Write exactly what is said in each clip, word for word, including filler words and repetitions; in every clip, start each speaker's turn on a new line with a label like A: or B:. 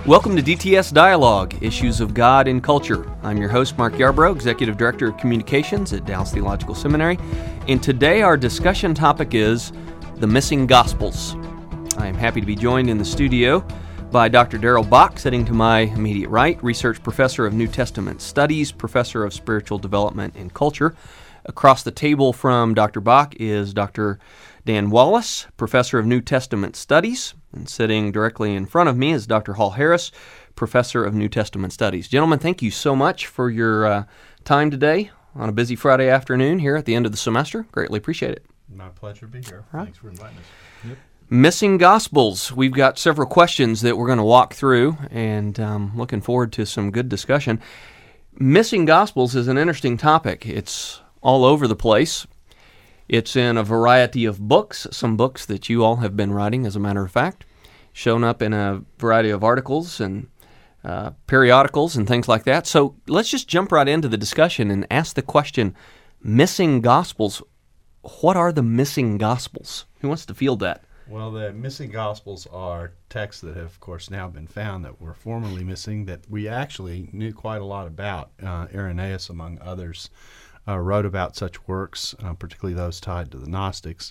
A: Welcome to D T S Dialogue, Issues of God and Culture. I'm your host, Mark Yarbrough, Executive Director of Communications at Dallas Theological Seminary, and today our discussion topic is the missing Gospels. I am happy to be joined in the studio by Doctor Darrell Bock, sitting to my immediate right, Research Professor of New Testament Studies, Professor of Spiritual Development and Culture. Across the table from Doctor Bock is Doctor Dan Wallace, Professor of New Testament Studies, and sitting directly in front of me is Doctor Hall Harris, Professor of New Testament Studies. Gentlemen, thank you so much for your uh, time today on a busy Friday afternoon here at the end of the semester. Greatly appreciate it.
B: My pleasure to be here.
A: Right.
B: Thanks for inviting us. Yep.
A: Missing Gospels. We've got several questions that we're going to walk through, and um, looking forward to some good discussion. Missing Gospels is an interesting topic. It's all over the place. It's in a variety of books, some books that you all have been writing, as a matter of fact, shown up in a variety of articles and uh, periodicals and things like that. So let's just jump right into the discussion and ask the question, missing Gospels, what are the missing Gospels? Who wants to field that?
B: Well, the missing Gospels are texts that have, of course, now been found that were formerly missing that we actually knew quite a lot about. Uh, Irenaeus, among others, Uh, wrote about such works, uh, particularly those tied to the Gnostics.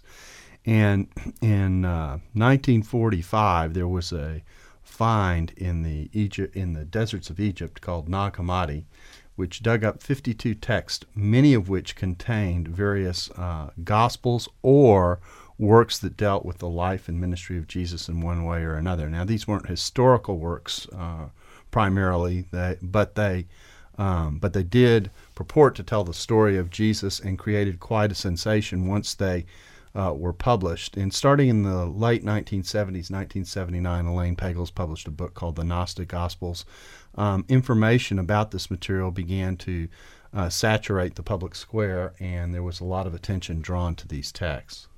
B: And in uh, nineteen forty-five, there was a find in the Egypt in the deserts of Egypt called Nag Hammadi, which dug up fifty-two texts, many of which contained various uh, Gospels or works that dealt with the life and ministry of Jesus in one way or another. Now, these weren't historical works uh, primarily, they, but they Um, but they did purport to tell the story of Jesus and created quite a sensation once they uh, were published. And starting in the late nineteen seventies, nineteen seventy-nine, Elaine Pagels published a book called The Gnostic Gospels. Um, information about this material began to uh, saturate the public square, and there was a lot of attention drawn to these texts.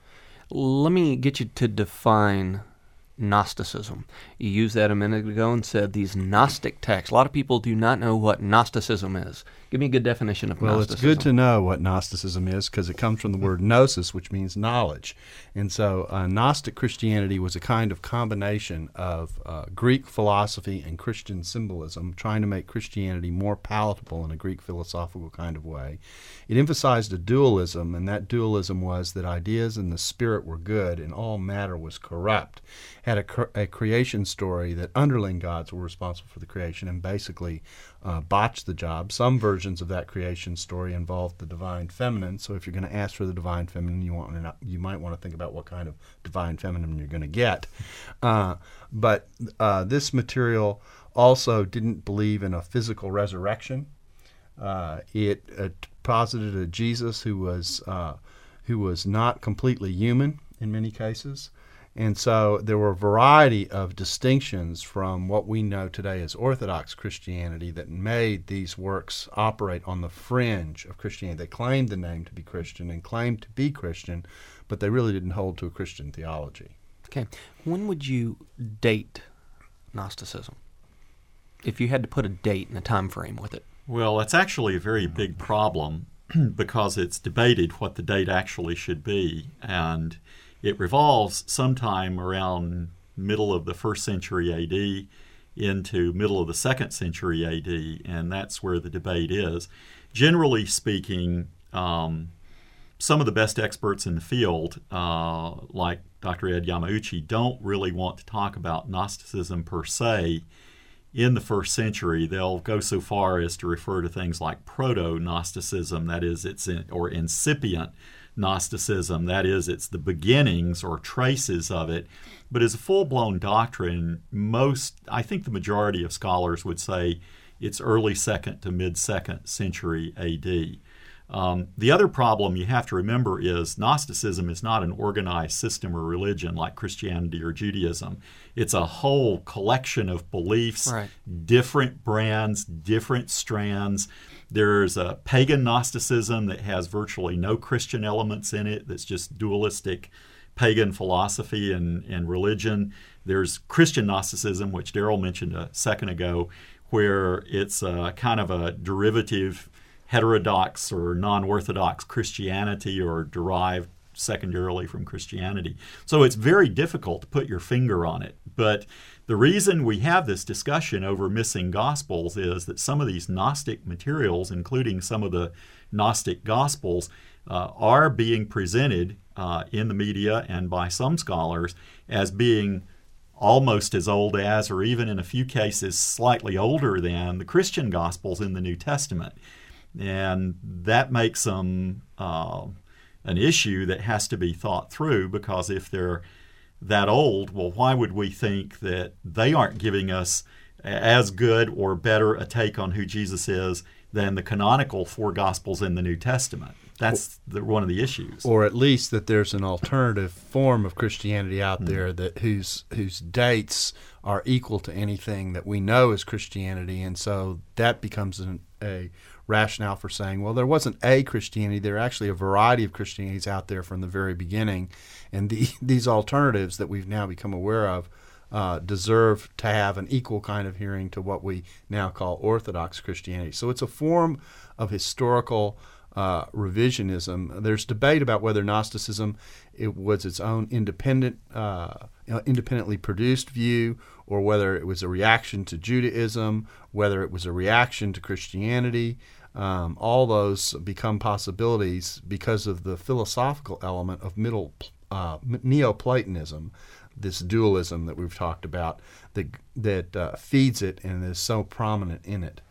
A: Let me get you to define Gnosticism. You used that a minute ago and said these Gnostic texts. A lot of people do not know what Gnosticism is. Give me a good definition of
B: well,
A: Gnosticism.
B: Well, it's good to know what Gnosticism is because it comes from the word gnosis, which means knowledge. And so uh, Gnostic Christianity was a kind of combination of uh, Greek philosophy and Christian symbolism, trying to make Christianity more palatable in a Greek philosophical kind of way. It emphasized a dualism, and that dualism was that ideas and the spirit were good and all matter was corrupt. Had a, cre- a creation story that underling gods were responsible for the creation and basically uh, botched the job. Some versions of that creation story involved the divine feminine. So if you're going to ask for the divine feminine, you want to, you might want to think about what kind of divine feminine you're going to get. Uh, but uh, this material also didn't believe in a physical resurrection. Uh, it uh, posited a Jesus who was uh, who was not completely human in many cases. And so there were a variety of distinctions from what we know today as Orthodox Christianity that made these works operate on the fringe of Christianity. They claimed the name to be Christian and claimed to be Christian, but they really didn't hold to a Christian theology.
A: Okay. When would you date Gnosticism? If you had to put a date and a time frame with it.
C: Well, it's actually a very big problem because it's debated what the date actually should be, and it revolves sometime around middle of the first century A D into middle of the second century A D, and that's where the debate is. Generally speaking, um, some of the best experts in the field, uh, like Doctor Ed Yamauchi, don't really want to talk about Gnosticism per se in the first century. They'll go so far as to refer to things like proto-Gnosticism, that is, it's in, or incipient Gnosticism, that is, it's the beginnings or traces of it. But as a full-blown doctrine, most, I think the majority of scholars would say it's early second to mid-second century A D. Um, the other problem you have to remember is Gnosticism is not an organized system or religion like Christianity or Judaism. It's a whole collection of beliefs,
A: right.
C: Different brands, different strands. There's a pagan Gnosticism that has virtually no Christian elements in it, that's just dualistic pagan philosophy and, and religion. There's Christian Gnosticism, which Darrell mentioned a second ago, where it's a kind of a derivative heterodox or non-orthodox Christianity or derived secondarily from Christianity. So it's very difficult to put your finger on it. But the reason we have this discussion over missing Gospels is that some of these Gnostic materials, including some of the Gnostic Gospels, uh, are being presented uh, in the media and by some scholars as being almost as old as, or even in a few cases slightly older than, the Christian Gospels in the New Testament. And that makes them uh, an issue that has to be thought through, because if they're that old, well, why would we think that they aren't giving us as good or better a take on who Jesus is than the canonical four Gospels in the New Testament? That's the, one of the issues.
B: Or at least that there's an alternative form of Christianity out there mm-hmm. that whose whose dates are equal to anything that we know as Christianity, and so that becomes an, a rationale for saying, well, there wasn't a Christianity, there are actually a variety of Christianities out there from the very beginning, and the, these alternatives that we've now become aware of uh, deserve to have an equal kind of hearing to what we now call Orthodox Christianity. So it's a form of historical Uh, revisionism. There's debate about whether Gnosticism it was its own independent, uh, independently produced view, or whether it was a reaction to Judaism, whether it was a reaction to Christianity. Um, all those become possibilities because of the philosophical element of middle uh, Neoplatonism, this dualism that we've talked about, that that uh, feeds it and is so prominent in it.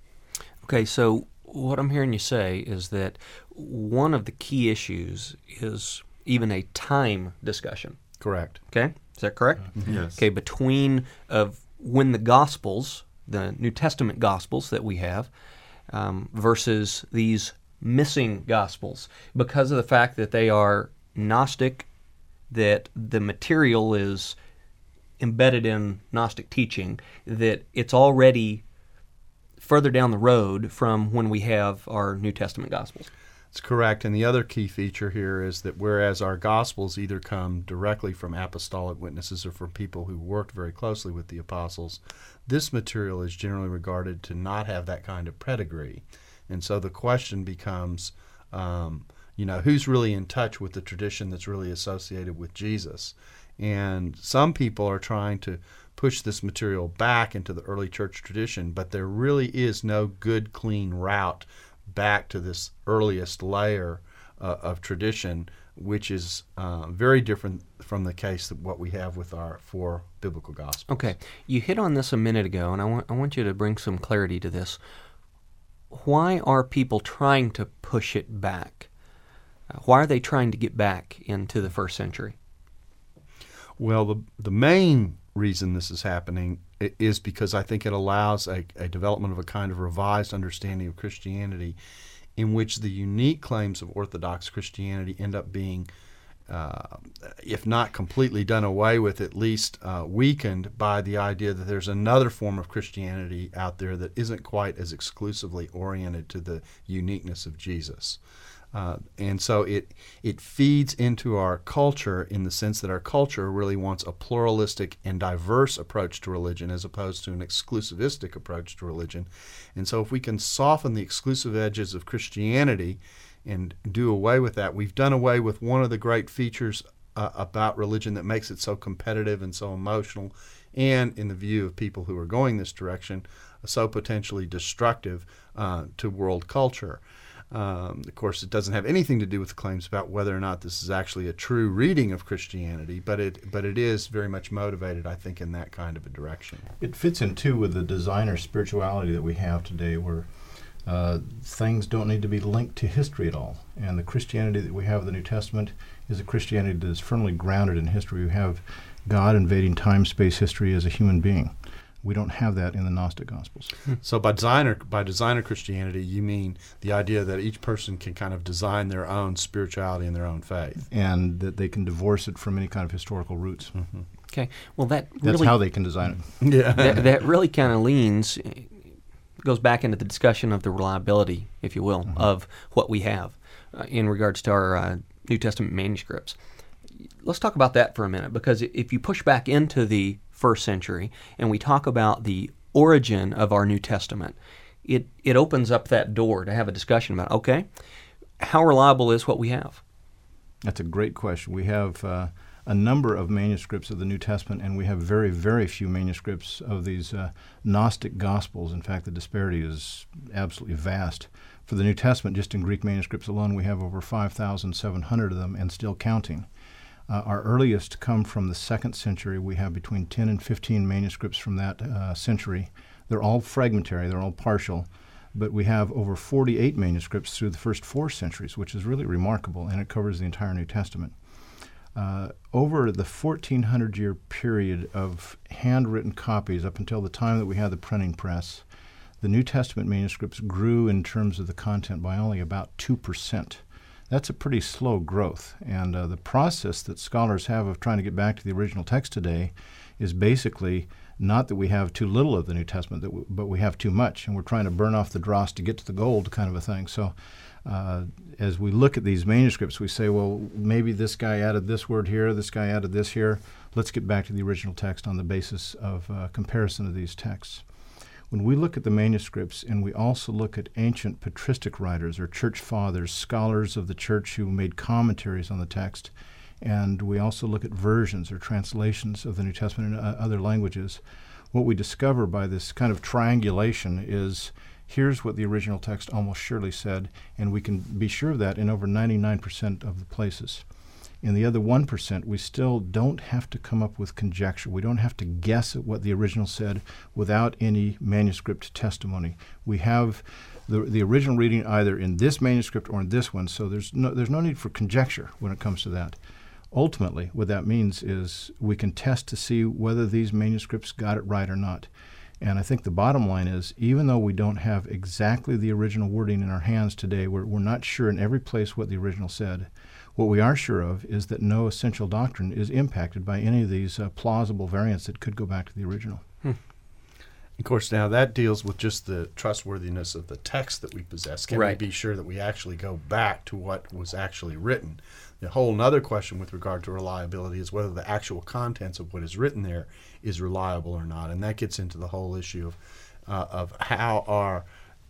A: Okay, so what I'm hearing you say is that one of the key issues is even a time discussion.
B: Correct.
A: Okay, is that correct?
C: Mm-hmm. Yes.
A: Okay, between of when the Gospels, the New Testament Gospels that we have, um, versus these missing Gospels, because of the fact that they are Gnostic, that the material is embedded in Gnostic teaching, that it's already further down the road from when we have our New Testament Gospels.
B: That's correct. And the other key feature here is that whereas our Gospels either come directly from apostolic witnesses or from people who worked very closely with the apostles, this material is generally regarded to not have that kind of pedigree. And so the question becomes, um, you know, who's really in touch with the tradition that's really associated with Jesus? And some people are trying to push this material back into the early church tradition, but there really is no good, clean route back to this earliest layer uh, of tradition, which is uh, very different from the case of what we have with our four biblical Gospels.
A: Okay, you hit on this a minute ago, and I want I want you to bring some clarity to this. Why are people trying to push it back? Uh, why are they trying to get back into the first century?
B: Well, the the main reason this is happening is because I think it allows a, a development of a kind of revised understanding of Christianity in which the unique claims of Orthodox Christianity end up being, uh, if not completely done away with, at least uh, weakened by the idea that there's another form of Christianity out there that isn't quite as exclusively oriented to the uniqueness of Jesus. Uh, and so it it feeds into our culture in the sense that our culture really wants a pluralistic and diverse approach to religion as opposed to an exclusivistic approach to religion. And so if we can soften the exclusive edges of Christianity and do away with that, we've done away with one of the great features uh, about religion that makes it so competitive and so emotional, and in the view of people who are going this direction, so potentially destructive uh, to world culture. Um, of course, it doesn't have anything to do with the claims about whether or not this is actually a true reading of Christianity, but it but it is very much motivated, I think, in that kind of a direction.
D: It fits in, too, with the designer spirituality that we have today, where uh, things don't need to be linked to history at all. And the Christianity that we have in the New Testament is a Christianity that is firmly grounded in history. We have God invading time, space, history as a human being. We don't have that in the Gnostic Gospels.
B: So by designer by designer Christianity, you mean the idea that each person can kind of design their own spirituality and their own faith.
D: And that they can divorce it from any kind of historical roots.
B: Mm-hmm.
A: Okay, well that really,
D: That's how they can design it.
B: Yeah,
A: that, that really kind of leans, goes back into the discussion of the reliability, if you will, mm-hmm. of what we have uh, in regards to our uh, New Testament manuscripts. Let's talk about that for a minute, because if you push back into the first century and we talk about the origin of our New Testament, it, it opens up that door to have a discussion about, okay, how reliable is what we have?
D: That's a great question. We have uh, a number of manuscripts of the New Testament, and we have very, very few manuscripts of these uh, Gnostic Gospels. In fact, the disparity is absolutely vast. For the New Testament, just in Greek manuscripts alone, we have over five thousand seven hundred of them and still counting. Uh, our earliest come from the second century. We have between ten and fifteen manuscripts from that uh, century. They're all fragmentary, they're all partial, but we have over forty-eight manuscripts through the first four centuries, which is really remarkable, and it covers the entire New Testament. Uh, over the fourteen hundred year period of handwritten copies up until the time that we had the printing press, the New Testament manuscripts grew in terms of the content by only about two percent. That's a pretty slow growth, and uh, the process that scholars have of trying to get back to the original text today is basically not that we have too little of the New Testament, that w- but we have too much, and we're trying to burn off the dross to get to the gold kind of a thing. So uh, as we look at these manuscripts, we say, well, maybe this guy added this word here, this guy added this here. Let's get back to the original text on the basis of uh, comparison of these texts. When we look at the manuscripts, and we also look at ancient patristic writers or church fathers, scholars of the church who made commentaries on the text, and we also look at versions or translations of the New Testament in uh, other languages, what we discover by this kind of triangulation is here's what the original text almost surely said, and we can be sure of that in over ninety-nine percent of the places. In the other one percent, we still don't have to come up with conjecture. We don't have to guess at what the original said without any manuscript testimony. We have the the original reading either in this manuscript or in this one, so there's no there's no need for conjecture when it comes to that. Ultimately, what that means is we can test to see whether these manuscripts got it right or not. And I think the bottom line is, even though we don't have exactly the original wording in our hands today, we're, we're not sure in every place what the original said. What we are sure of is that no essential doctrine is impacted by any of these uh, plausible variants that could go back to the original.
B: Hmm. Of course, now that deals with just the trustworthiness of the text that we possess. Can
A: Right.
B: we be sure that we actually go back to what was actually written? The whole other question with regard to reliability is whether the actual contents of what is written there is reliable or not, and that gets into the whole issue of uh, of how our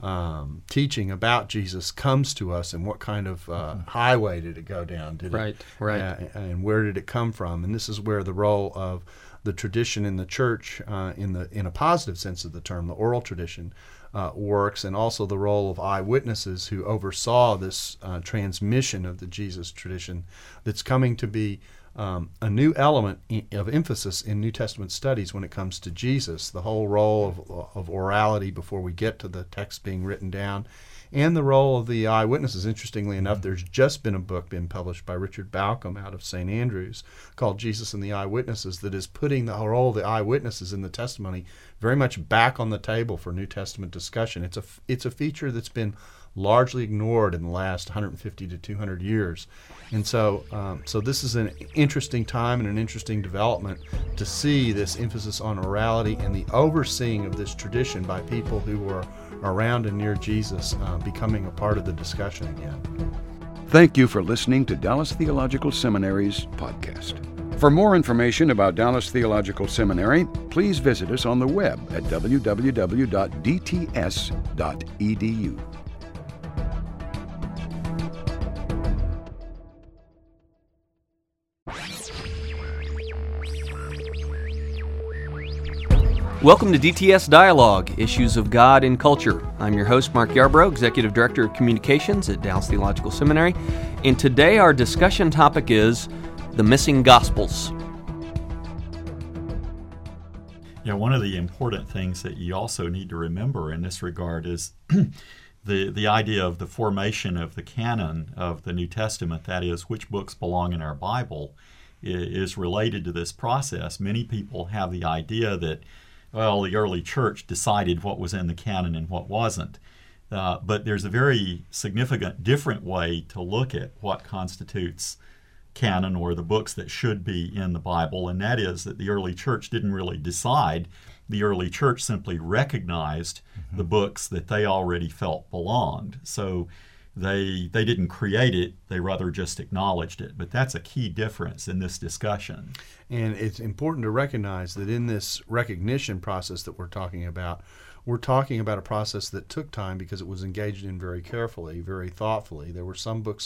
B: um, teaching about Jesus comes to us and what kind of uh, mm-hmm. highway did it go down? Did
A: right,
B: it,
A: right.
B: Uh, and where did it come from? And this is where the role of the tradition in the church, uh, in the in a positive sense of the term, the oral tradition, uh, works, and also the role of eyewitnesses who oversaw this uh, transmission of the Jesus tradition that's coming to be um, a new element of emphasis in New Testament studies when it comes to Jesus, the whole role of, of orality before we get to the text being written down, and the role of the eyewitnesses. Interestingly enough, mm-hmm. there's just been a book been published by Richard Bauckham out of Saint Andrews called Jesus and the Eyewitnesses that is putting the role of the eyewitnesses in the testimony very much back on the table for New Testament discussion. It's a, it's a feature that's been largely ignored in the last one hundred fifty to two hundred years. And so um, so this is an interesting time and an interesting development to see this emphasis on orality and the overseeing of this tradition by people who were around and near Jesus uh, becoming a part of the discussion again.
E: Thank you for listening to Dallas Theological Seminary's podcast. For more information about Dallas Theological Seminary, please visit us on the web at w w w dot d t s dot e d u.
A: Welcome to D T S Dialogue, Issues of God in Culture. I'm your host, Mark Yarbrough, Executive Director of Communications at Dallas Theological Seminary, and today our discussion topic is the missing Gospels.
C: Yeah, one of the important things that you also need to remember in this regard is the, the idea of the formation of the canon of the New Testament, that is, which books belong in our Bible, is related to this process. Many people have the idea that well, the early church decided what was in the canon and what wasn't. Uh, but there's a very significant different way to look at what constitutes canon or the books that should be in the Bible, and that is that the early church didn't really decide. The early church simply recognized mm-hmm. the books that they already felt belonged. So they they didn't create it, they rather just acknowledged it. But that's a key difference in this discussion.
B: And it's important to recognize that in this recognition process that we're talking about, we're talking about a process that took time because it was engaged in very carefully, very thoughtfully. There were some books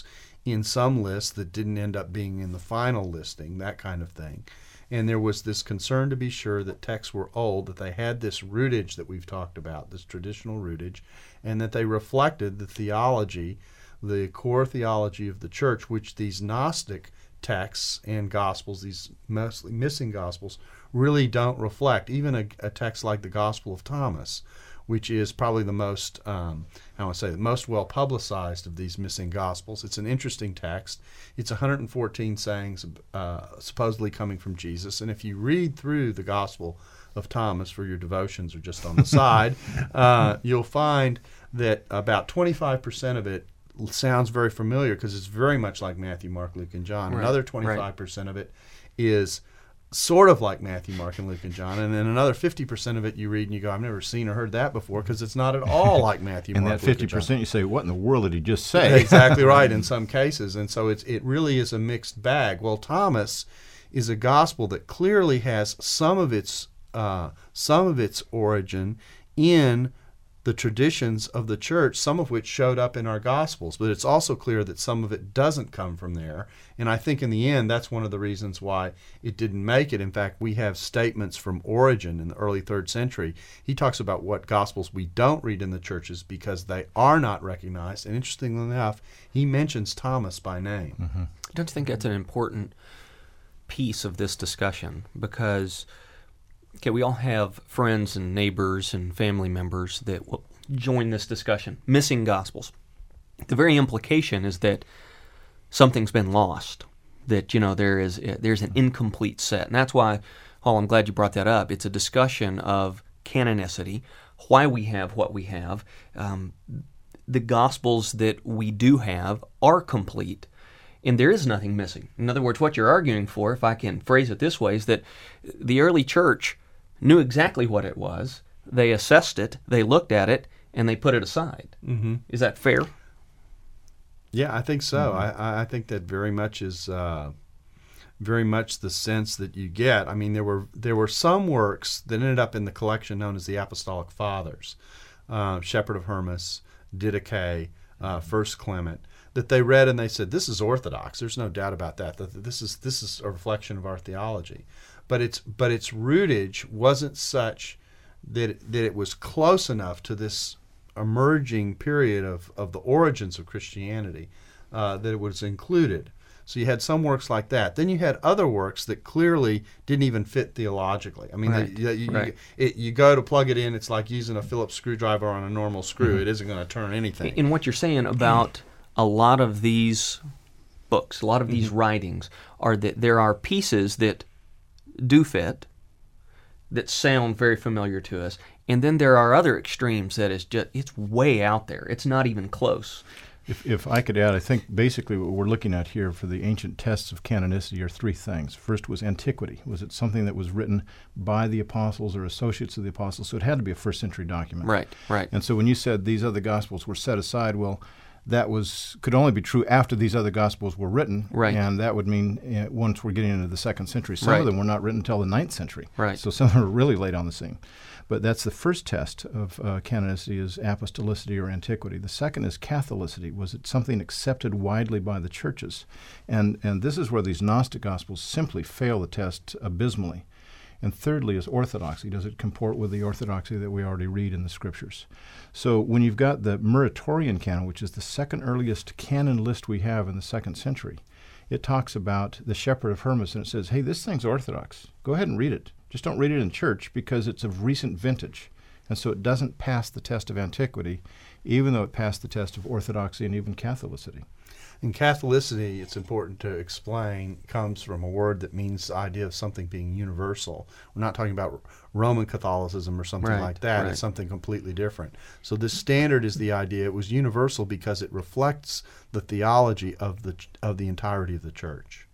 B: in some lists that didn't end up being in the final listing, that kind of thing. And there was this concern to be sure that texts were old, that they had this rootage that we've talked about, this traditional rootage, and that they reflected the theology, the core theology of the church, which these Gnostic texts and Gospels, these mostly missing Gospels, really don't reflect. Even a, a text like the Gospel of Thomas, which is probably the most, um, I want to say, the most well publicized of these missing Gospels. It's an interesting text. It's one hundred fourteen sayings uh, supposedly coming from Jesus. And if you read through the Gospel of Thomas for your devotions or just on the side, uh, you'll find that about twenty-five percent of it sounds very familiar because it's very much like Matthew, Mark, Luke, and John.
A: Right.
B: Another twenty-five percent right. of it is sort of like Matthew, Mark, and Luke, and John. And then another fifty percent of it you read and you go, I've never seen or heard that before, because it's not at all like Matthew,
D: and
B: Mark,
D: that
B: Luke,
D: fifty percent
B: and John.
D: you say, what in the world did he just say?
B: Exactly right in some cases. And so it's it really is a mixed bag. Well, Thomas is a gospel that clearly has some of its uh, some of its origin in the traditions of the church, some of which showed up in our Gospels. But it's also clear that some of it doesn't come from there. And I think in the end, that's one of the reasons why it didn't make it. In fact, we have statements from Origen in the early third century. He talks about what Gospels we don't read in the churches because they are not recognized. And interestingly enough, he mentions Thomas by name.
A: Mm-hmm. Don't you think that's an important piece of this discussion? Because okay, we all have friends and neighbors and family members that will join this discussion. Missing Gospels. The very implication is that something's been lost, that, you know, there is there's an incomplete set. And that's why, Hall, I'm glad you brought that up. It's a discussion of canonicity, why we have what we have. Um, the Gospels that we do have are complete, and there is nothing missing. In other words, what you're arguing for, if I can phrase it this way, is that the early church knew exactly what it was. They assessed it, they looked at it, and they put it aside. Mm-hmm. Is that fair?
B: Yeah, I think so.
A: Mm-hmm.
B: I, I think that very much is uh, very much the sense that you get. I mean, there were there were some works that ended up in the collection known as the Apostolic Fathers, uh, Shepherd of Hermas, Didache, uh, First Clement, that they read and they said, this is orthodox. There's no doubt about that. That this is this is a reflection of our theology. But its but its rootage wasn't such that it, that it was close enough to this emerging period of, of the origins of Christianity uh, that it was included. So you had some works like that. Then you had other works that clearly didn't even fit theologically. I mean,
A: right.
B: they, you,
A: right.
B: you, it, you go to plug it in, it's like using a Phillips screwdriver on a normal screw. Mm-hmm. It isn't going to turn anything.
A: And what you're saying about a lot of these books, a lot of these mm-hmm. writings, are that there are pieces that do fit, that sound very familiar to us, and then there are other extremes that is just, it's way out there. It's not even close.
D: If, if I could add, I think basically what we're looking at here for the ancient tests of canonicity are three things. First was antiquity. Was it something that was written by the apostles or associates of the apostles? So it had to be a first century document.
A: Right, right.
D: And so when you said these other gospels were set aside, well, that was could only be true after these other Gospels were written,
A: right.
D: and that would mean uh, once we're getting into the second century. Some
A: right.
D: of them were not written until the ninth century,
A: right.
D: so some of them are really late on the scene. But that's the first test of uh, canonicity, is apostolicity or antiquity. The second is Catholicity. Was it something accepted widely by the churches? And, and this is where these Gnostic Gospels simply fail the test abysmally. And thirdly is orthodoxy. Does it comport with the orthodoxy that we already read in the Scriptures? So when you've got the Muratorian canon, which is the second earliest canon list we have in the second century, it talks about the Shepherd of Hermas, and it says, hey, this thing's orthodox. Go ahead and read it. Just don't read it in church because it's of recent vintage. And so it doesn't pass the test of antiquity, even though it passed the test of orthodoxy and even Catholicity.
B: In Catholicity, it's important to explain, comes from a word that means the idea of something being universal. We're not talking about Roman Catholicism or something
A: right,
B: like that.
A: Right.
B: It's something completely different. So this standard is the idea. It was universal because it reflects the theology of the of the entirety of the church.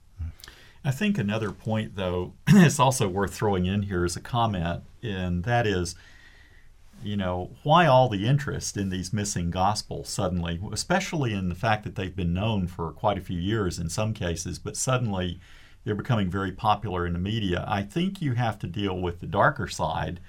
C: I think another point, though, it's also worth throwing in here as a comment, and that is, you know, why all the interest in these missing Gospels suddenly, especially in the fact that they've been known for quite a few years in some cases, but suddenly they're becoming very popular in the media. I think you have to deal with the darker side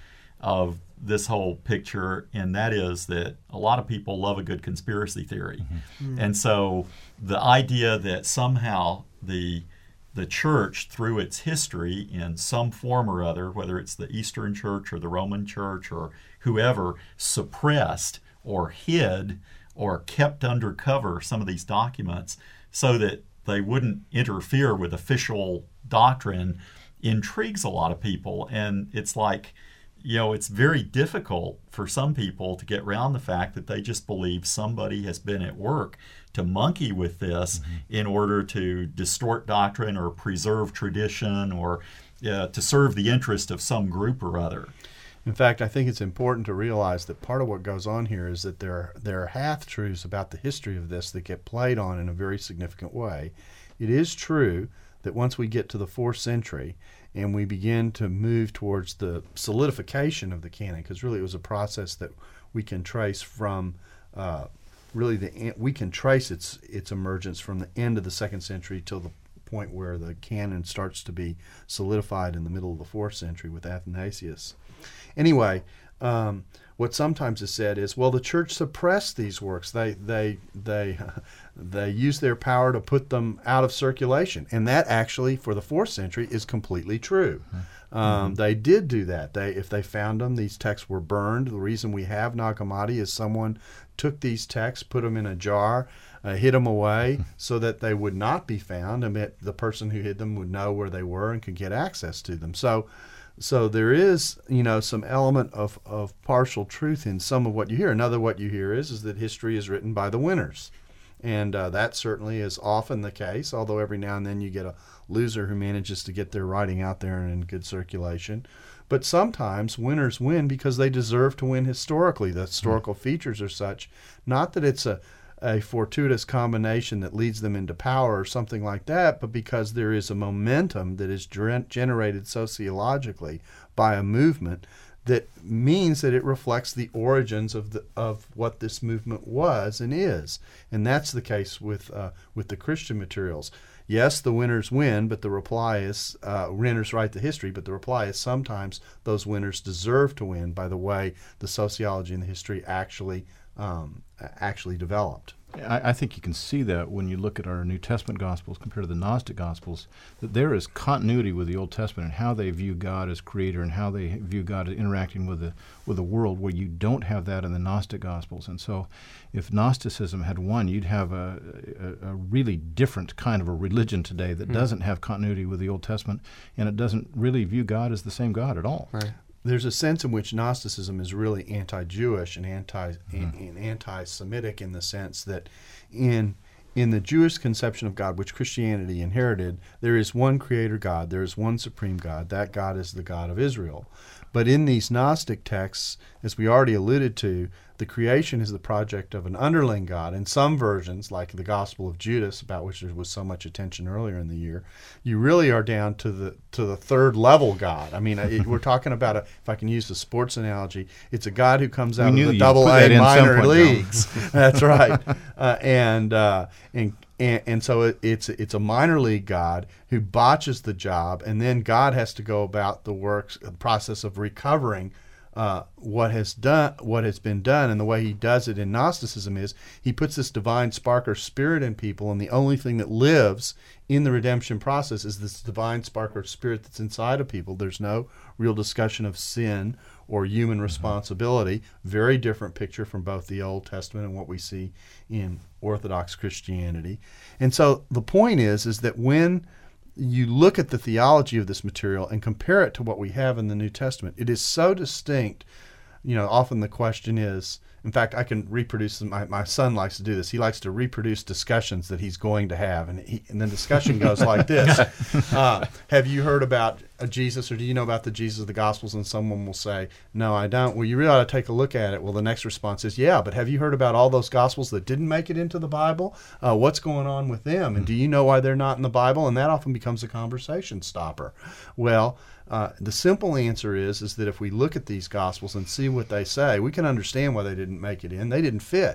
C: of this whole picture, and that is that a lot of people love a good conspiracy theory. Mm-hmm. And so the idea that somehow the the church, through its history in some form or other, whether it's the Eastern Church or the Roman Church or whoever, suppressed or hid or kept under cover some of these documents so that they wouldn't interfere with official doctrine, intrigues a lot of people. And it's like, you know, it's very difficult for some people to get around the fact that they just believe somebody has been at work to monkey with this mm-hmm. in order to distort doctrine or preserve tradition or uh, to serve the interest of some group or other.
B: In fact, I think it's important to realize that part of what goes on here is that there, there are half-truths about the history of this that get played on in a very significant way. It is true that once we get to the fourth century and we begin to move towards the solidification of the canon, because really it was a process that we can trace from uh, really the we can trace its its emergence from the end of the second century till the point where the canon starts to be solidified in the middle of the fourth century with Athanasius. Anyway, um, what sometimes is said is, well, the church suppressed these works. They they they they used their power to put them out of circulation, and that actually, for the fourth century, is completely true. Mm-hmm. Um, they did do that. They if they found them, these texts were burned. The reason we have Nag Hammadi is someone took these texts, put them in a jar, uh, hid them away so that they would not be found, and that the person who hid them would know where they were and could get access to them. So. So there is, you know, some element of, of partial truth in some of what you hear. Another what you hear is, is that history is written by the winners. And uh, that certainly is often the case, although every now and then you get a loser who manages to get their writing out there and in good circulation. But sometimes winners win because they deserve to win historically. The historical mm-hmm. features are such, not that it's a a fortuitous combination that leads them into power or something like that, but because there is a momentum that is ger- generated sociologically by a movement that means that it reflects the origins of the of what this movement was and is. And that's the case with uh, with the Christian materials. Yes, the winners win, but the reply is, uh, winners write the history, but the reply is sometimes those winners deserve to win by the way the sociology and the history actually um, actually developed.
D: I, I think you can see that when you look at our New Testament Gospels compared to the Gnostic Gospels, that there is continuity with the Old Testament and how they view God as creator and how they view God as interacting with the with the world, where you don't have that in the Gnostic Gospels. And so if Gnosticism had won, you'd have a, a, a really different kind of a religion today that mm. doesn't have continuity with the Old Testament, and it doesn't really view God as the same God at all.
B: Right. There's a sense in which Gnosticism is really anti-Jewish and anti mm-hmm. and, and anti-Semitic in the sense that in in the Jewish conception of God, which Christianity inherited, there is one creator God, there is one supreme God. That God is the God of Israel. But in these Gnostic texts, as we already alluded to, the creation is the project of an underling God. In some versions, like the Gospel of Judas, about which there was so much attention earlier in the year, you really are down to the to the third level God. I mean, it, we're talking about, a, if I can use the sports analogy, it's a God who comes out of the double A minor leagues. That's right. Uh, and, uh, and And, and so it, it's it's a minor league God who botches the job, and then God has to go about the works, the process of recovering uh, what has done, what has been done. And the way he does it in Gnosticism is he puts this divine spark or spirit in people, and the only thing that lives in the redemption process is this divine spark or spirit that's inside of people. There's no real discussion of sin or human responsibility. Very different picture from both the Old Testament and what we see in Orthodox Christianity. And so the point is, is that when you look at the theology of this material and compare it to what we have in the New Testament, it is so distinct. You know, often the question is, in fact, I can reproduce them. My, my son likes to do this. He likes to reproduce discussions that he's going to have. And, he, and the discussion goes like this. Uh, have you heard about a Jesus, or do you know about the Jesus of the Gospels? And someone will say, no, I don't. Well, you really ought to take a look at it. Well, the next response is, yeah, but have you heard about all those Gospels that didn't make it into the Bible? Uh, what's going on with them? And do you know why they're not in the Bible? And that often becomes a conversation stopper. Well, Uh, the simple answer is is that if we look at these Gospels and see what they say, we can understand why they didn't make it in. They didn't fit.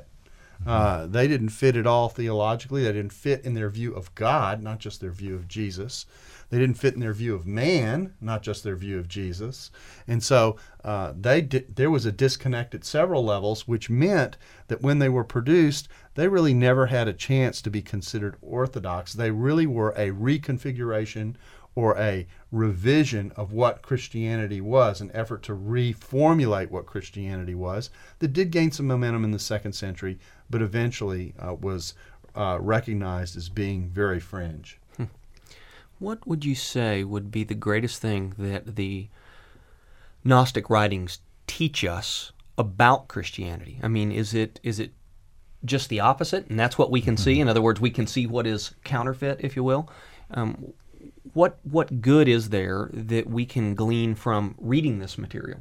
B: Uh, they didn't fit at all theologically. They didn't fit in their view of God, not just their view of Jesus. They didn't fit in their view of man, not just their view of Jesus. And so uh, they di- there was a disconnect at several levels, which meant that when they were produced, they really never had a chance to be considered orthodox. They really were a reconfiguration or a revision of what Christianity was, an effort to reformulate what Christianity was, that did gain some momentum in the second century, but eventually uh, was uh, recognized as being very fringe.
A: Hmm. What would you say would be the greatest thing that the Gnostic writings teach us about Christianity? I mean, is it is it just the opposite, and that's what we can see? In other words, we can see what is counterfeit, if you will. Um, What what good is there that we can glean from reading this material?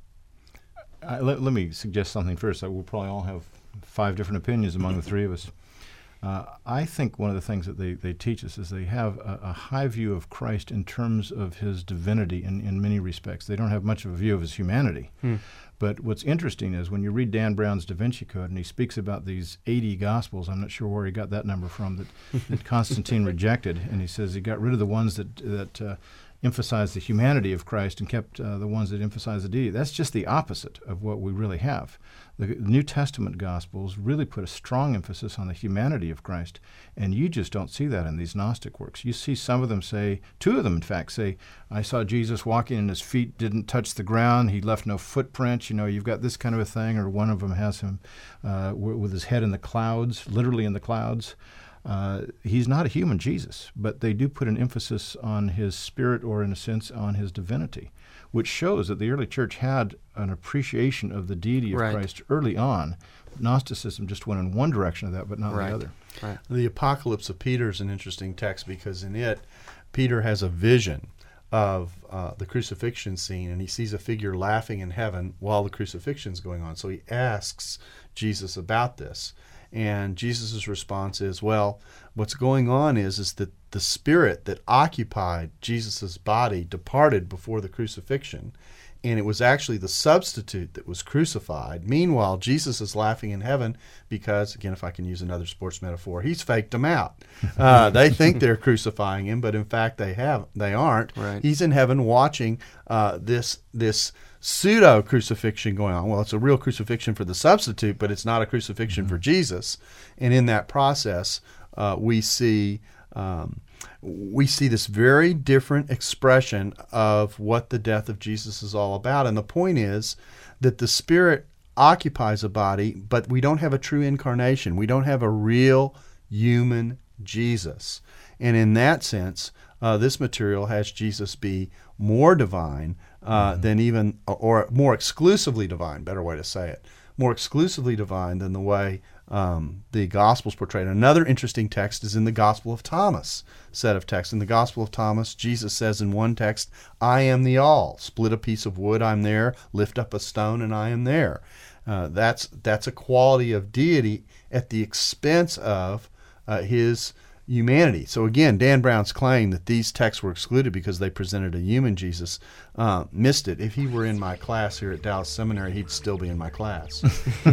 D: Uh, let, let me suggest something first. We'll probably all have five different opinions among the three of us. Uh, I think one of the things that they, they teach us is they have a, a high view of Christ in terms of his divinity in, in many respects. They don't have much of a view of his humanity. Hmm. But what's interesting is when you read Dan Brown's Da Vinci Code and he speaks about these eighty Gospels, I'm not sure where he got that number from, that, that Constantine rejected, and he says he got rid of the ones that, that uh, emphasized the humanity of Christ and kept uh, the ones that emphasized the deity. That's just the opposite of what we really have. The New Testament Gospels really put a strong emphasis on the humanity of Christ, and you just don't see that in these Gnostic works. You see some of them say, two of them in fact say, I saw Jesus walking and his feet didn't touch the ground, he left no footprints, you know, you've got this kind of a thing, or one of them has him uh, w- with his head in the clouds, literally in the clouds. Uh, he's not a human Jesus, but they do put an emphasis on his spirit, or in a sense on his divinity, which shows that the early church had an appreciation of the deity of
A: right.
D: Christ early on. Gnosticism just went in one direction of that, but not
A: right.
D: the other.
B: Right. The Apocalypse of Peter is an interesting text because in it, Peter has a vision of uh, the crucifixion scene, and he sees a figure laughing in heaven while the crucifixion is going on. So he asks Jesus about this. And Jesus' response is, well, what's going on is, is that the spirit that occupied Jesus' body departed before the crucifixion, and it was actually the substitute that was crucified. Meanwhile, Jesus is laughing in heaven because, again, if I can use another sports metaphor, he's faked them out. Uh, they think they're crucifying him, but in fact they have they aren't.
A: Right.
B: He's in heaven watching uh, this this pseudo crucifixion going on. Well, it's a real crucifixion for the substitute, but it's not a crucifixion mm-hmm. for Jesus. And in that process, uh, we see um, we see this very different expression of what the death of Jesus is all about. And the point is that the Spirit occupies a body, but we don't have a true incarnation. We don't have a real human Jesus. And in that sense, uh, this material has Jesus be more divine uh, mm-hmm. than even, or more exclusively divine, better way to say it, more exclusively divine than the way um, the Gospels portray it. Another interesting text is in the Gospel of Thomas set of texts. In the Gospel of Thomas, Jesus says in one text, I am the all. Split a piece of wood, I'm there. Lift up a stone, and I am there. Uh, that's that's a quality of deity at the expense of uh, his humanity. So again, Dan Brown's claim that these texts were excluded because they presented a human Jesus uh, missed it. If he were in my class here at Dallas Seminary, he'd still be in my class.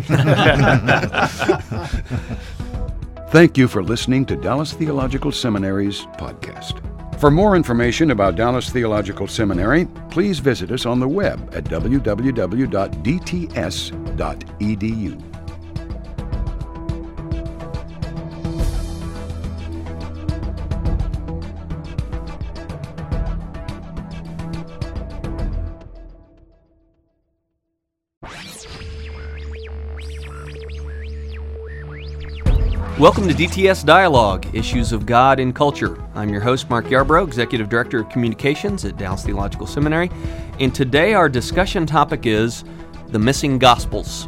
E: Thank you for listening to Dallas Theological Seminary's podcast. For more information about Dallas Theological Seminary, please visit us on the web at w w w dot d t s dot e d u.
A: Welcome to D T S Dialogue, Issues of God in Culture. I'm your host, Mark Yarbrough, Executive Director of Communications at Dallas Theological Seminary, and today our discussion topic is the missing Gospels.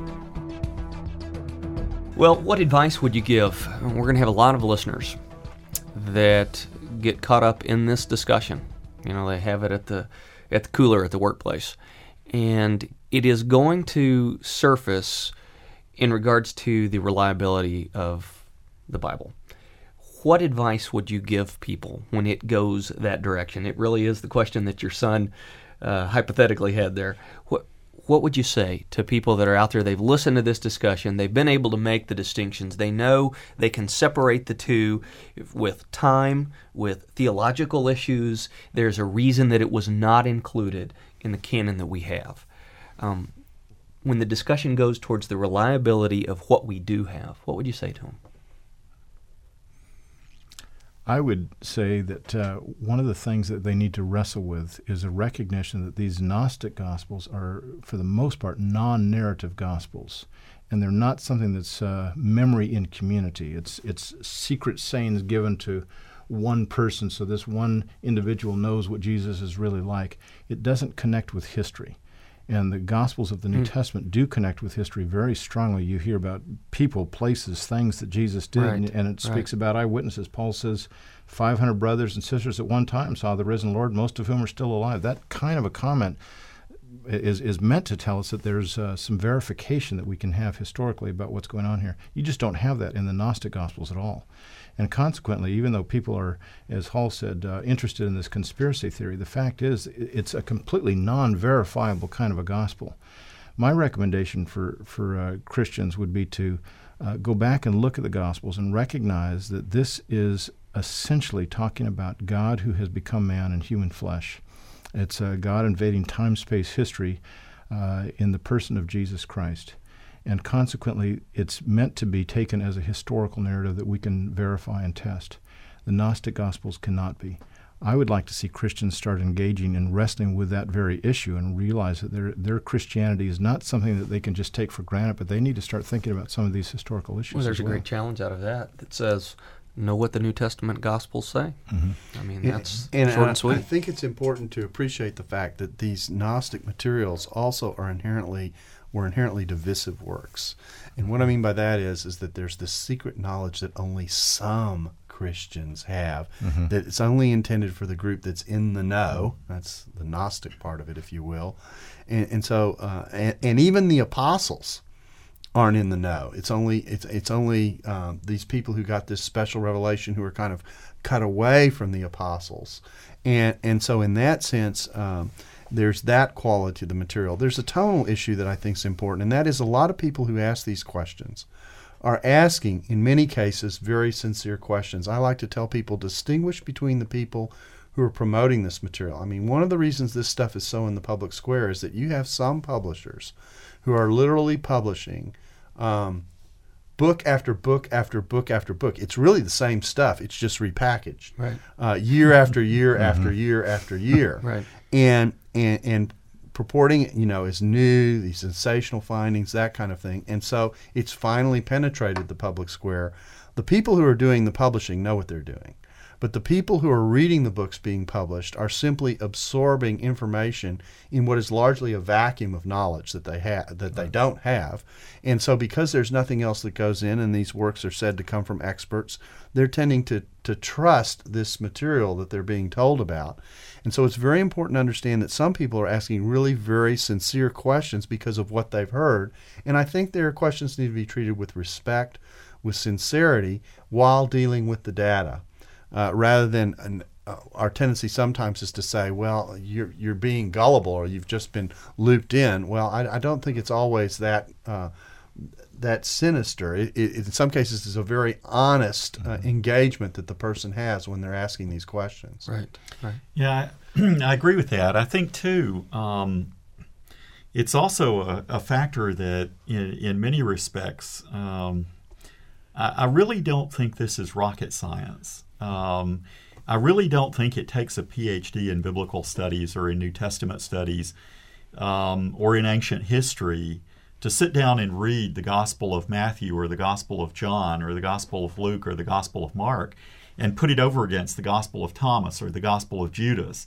A: Well, what advice would you give? We're going to have a lot of listeners that get caught up in this discussion. You know, they have it at the at the cooler at the workplace, and it is going to surface in regards to the reliability of the Bible. What advice would you give people when it goes that direction? It really is the question that your son uh, hypothetically had there. What what would you say to people that are out there? They've listened to this discussion. They've been able to make the distinctions. They know they can separate the two with time, with theological issues. There's a reason that it was not included in the canon that we have. Um, when the discussion goes towards the reliability of what we do have, what would you say to them?
D: I would say that uh, one of the things that they need to wrestle with is a recognition that these Gnostic Gospels are, for the most part, non-narrative Gospels, and they're not something that's uh, memory in community. It's it's secret sayings given to one person, so this one individual knows what Jesus is really like. It doesn't connect with history. And the Gospels of the New mm. Testament do connect with history very strongly. You hear about people, places, things that Jesus did,
A: right.
D: and, and it speaks
A: right. about
D: eyewitnesses. Paul says five hundred brothers and sisters at one time saw the risen Lord, most of whom are still alive. That kind of a comment is is meant to tell us that there's uh, some verification that we can have historically about what's going on here. You just don't have that in the Gnostic Gospels at all. And consequently, even though people are, as Hall said, uh, interested in this conspiracy theory, the fact is it's a completely non-verifiable kind of a gospel. My recommendation for, for uh, Christians would be to uh, go back and look at the Gospels and recognize that this is essentially talking about God who has become man in human flesh. It's uh, God invading time, space, history uh, in the person of Jesus Christ. And consequently, it's meant to be taken as a historical narrative that we can verify and test. The Gnostic Gospels cannot be. I would like to see Christians start engaging and wrestling with that very issue and realize that their their Christianity is not something that they can just take for granted, but they need to start thinking about some of these historical issues.
A: Well, there's
D: as
A: a
D: well.
A: great challenge out of that that says, know what the New Testament Gospels say.
B: Mm-hmm.
A: I mean, that's
B: and,
A: short
B: and
A: and sweet.
B: I think it's important to appreciate the fact that these Gnostic materials also are inherently were inherently divisive works. And what I mean by that is is that there's this secret knowledge that only some Christians have, mm-hmm. that it's only intended for the group that's in the know. That's the Gnostic part of it, if you will. And, and so, uh, and, and even the apostles aren't in the know. It's only it's it's only um, these people who got this special revelation who are kind of cut away from the apostles. And and so in that sense, um, there's that quality to the material. There's a tonal issue that I think is important, and that is a lot of people who ask these questions are asking, in many cases, very sincere questions. I like to tell people, distinguish between the people who are promoting this material. I mean, one of the reasons this stuff is so in the public square is that you have some publishers who are literally publishing um, book after book after book after book. It's really the same stuff. It's just repackaged.
A: Right.
B: Uh, year after year
A: mm-hmm.
B: after year after year.
A: Right.
B: And, and and purporting it, you know, as new, these sensational findings, that kind of thing. And so it's finally penetrated the public square. The people who are doing the publishing know what they're doing. But the people who are reading the books being published are simply absorbing information in what is largely a vacuum of knowledge that they have, that they don't have. And so because there's nothing else that goes in, and these works are said to come from experts, they're tending to, to trust this material that they're being told about. And so it's very important to understand that some people are asking really very sincere questions because of what they've heard. And I think their questions need to be treated with respect, with sincerity, while dealing with the data. Uh, rather than an, uh, our tendency sometimes is to say, well, you're you're being gullible or you've just been looped in. Well, I, I don't think it's always that uh, that sinister. It, it, in some cases, it's a very honest uh, engagement that the person has when they're asking these questions.
A: Right. Right.
C: Yeah, I, I agree with that. I think too, um, it's also a, a factor that, in in many respects, um, I, I really don't think this is rocket science. Um, I really don't think it takes a P H D in biblical studies or in New Testament studies um, or in ancient history to sit down and read the Gospel of Matthew or the Gospel of John or the Gospel of Luke or the Gospel of Mark and put it over against the Gospel of Thomas or the Gospel of Judas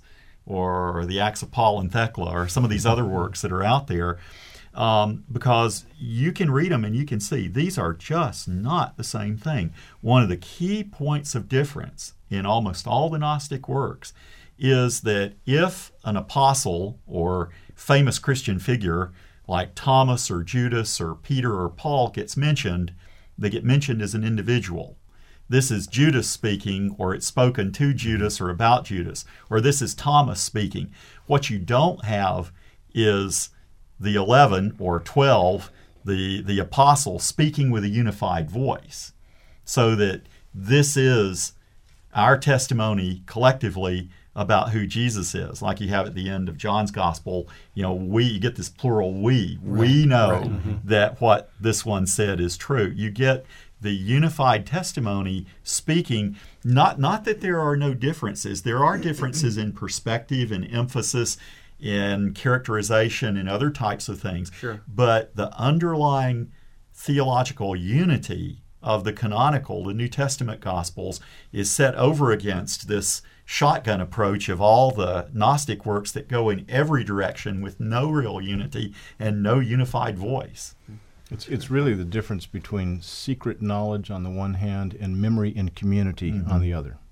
C: or the Acts of Paul and Thecla or some of these other works that are out there. Um, because you can read them and you can see these are just not the same thing. One of the key points of difference in almost all the Gnostic works is that if an apostle or famous Christian figure like Thomas or Judas or Peter or Paul gets mentioned, they get mentioned as an individual. This is Judas speaking, or it's spoken to Judas or about Judas, or this is Thomas speaking. What you don't have is the eleven or twelve, the, the apostles, speaking with a unified voice, so that this is our testimony collectively about who Jesus is. Like you have at the end of John's Gospel, you know, we, you get this plural we. Right. We know right. mm-hmm. that what this one said is true. You get the unified testimony speaking, not, not that there are no differences. There are differences in perspective and emphasis, in characterization and other types of things.
A: Sure.
C: But the underlying theological unity of the canonical, the New Testament Gospels, is set over against this shotgun approach of all the Gnostic works that go in every direction with no real unity and no unified voice.
D: It's it's really the difference between secret knowledge on the one hand and memory and community mm-hmm. on the other.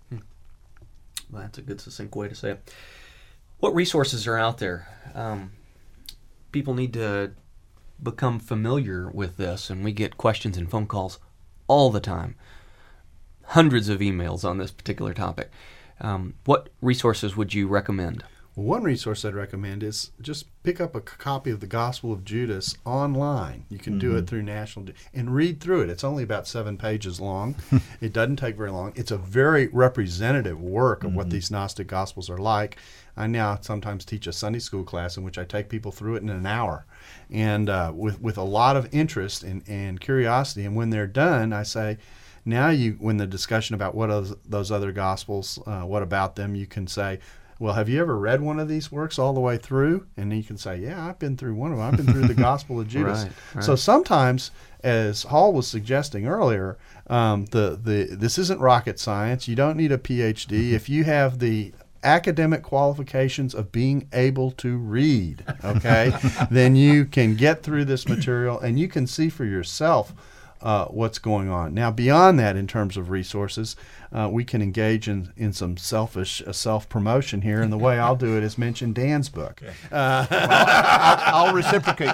A: Well, that's a good succinct way to say it. What resources are out there? Um, people need to become familiar with this, and we get questions and phone calls all the time. Hundreds of emails on this particular topic. Um, what resources would you recommend?
B: Well, one resource I'd recommend is just pick up a c- copy of the Gospel of Judas online. You can mm-hmm. do it through National D- and read through it. It's only about seven pages long. It doesn't take very long. It's a very representative work of mm-hmm. what these Gnostic Gospels are like. I now sometimes teach a Sunday school class in which I take people through it in an hour, and uh, with with a lot of interest and, and curiosity. And when they're done, I say, now you, when the discussion about what those, those other Gospels, uh, what about them, you can say, well, have you ever read one of these works all the way through? And then you can say, yeah, I've been through one of them. I've been through the Gospel of Judas.
A: Right, right.
B: So sometimes, as Hall was suggesting earlier, um, the, the this isn't rocket science. You don't need a P H D. Mm-hmm. If you have the academic qualifications of being able to read, okay, then you can get through this material and you can see for yourself Uh, what's going on. Now, beyond that, in terms of resources, uh, we can engage in, in some selfish uh, self-promotion here, and the way I'll do it is mention Dan's book.
D: Okay. Uh, well, I'll, I'll reciprocate,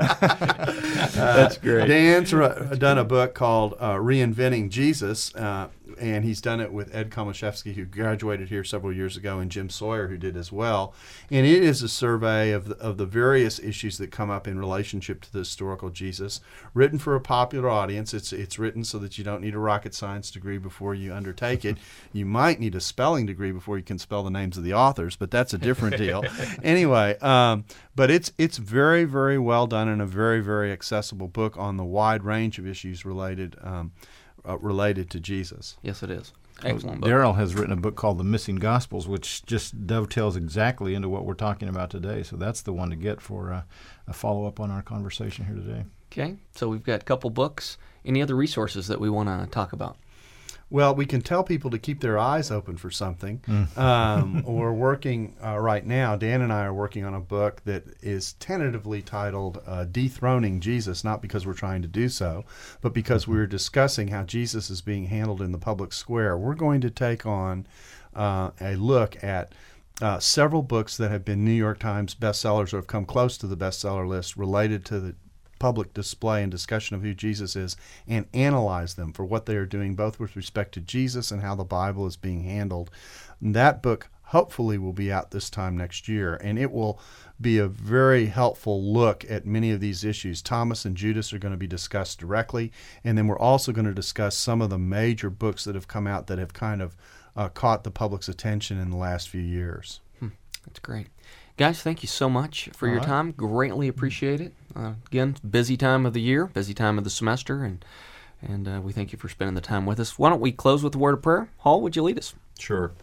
D: Darrell.
B: That's great. Dan's re- done a book called uh, Reinventing Jesus, uh, and he's done it with Ed Komashevsky, who graduated here several years ago, and Jim Sawyer, who did as well. And it is a survey of the, of the various issues that come up in relationship to the historical Jesus, written for a popular audience. It's it's written so that you don't need a rocket science degree before you undertake it. You might need a spelling degree before you can spell the names of the authors, but that's a different deal. Anyway, um, but it's it's very, very well done and a very, very accessible book on the wide range of issues related um, uh, related to Jesus.
A: Yes, it is. Excellent book.
D: Darrell has written a book called The Missing Gospels, which just dovetails exactly into what we're talking about today. So that's the one to get for uh, a follow-up on our conversation here today.
A: Okay, so we've got a couple books. Any other resources that we want to talk about?
B: Well, we can tell people to keep their eyes open for something. Mm. Um, we're working uh, right now, Dan and I are working on a book that is tentatively titled uh, Dethroning Jesus, not because we're trying to do so, but because we're discussing how Jesus is being handled in the public square. We're going to take on uh, a look at uh, several books that have been New York Times bestsellers or have come close to the bestseller list related to the public display and discussion of who Jesus is, and analyze them for what they are doing, both with respect to Jesus and how the Bible is being handled. And that book hopefully will be out this time next year, and it will be a very helpful look at many of these issues. Thomas and Judas are going to be discussed directly, and then we're also going to discuss some of the major books that have come out that have kind of uh, caught the public's attention in the last few years.
A: Hmm. That's great. Guys, thank you so much for All your right. time. Greatly appreciate it. Uh, again, busy time of the year, busy time of the semester, and and uh, we thank you for spending the time with us. Why don't we close with a word of prayer? Hall, would you lead us?
C: Sure.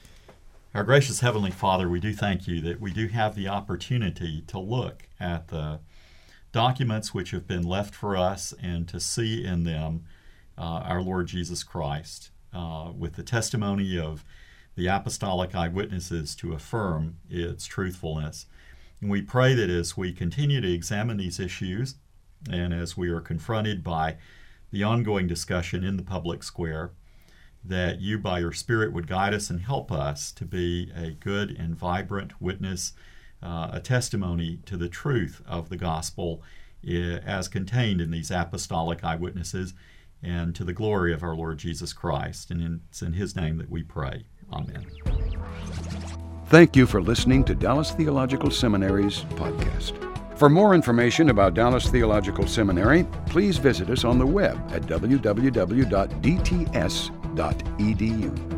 C: Our gracious Heavenly Father, we do thank you that we do have the opportunity to look at the documents which have been left for us and to see in them uh, our Lord Jesus Christ, uh, with the testimony of the apostolic eyewitnesses to affirm its truthfulness. And we pray that as we continue to examine these issues, and as we are confronted by the ongoing discussion in the public square, that you by your Spirit would guide us and help us to be a good and vibrant witness, uh, a testimony to the truth of the gospel uh, as contained in these apostolic eyewitnesses, and to the glory of our Lord Jesus Christ. And it's in his name that we pray. Amen.
E: Thank you for listening to Dallas Theological Seminary's podcast. For more information about Dallas Theological Seminary, please visit us on the web at w w w dot d t s dot e d u.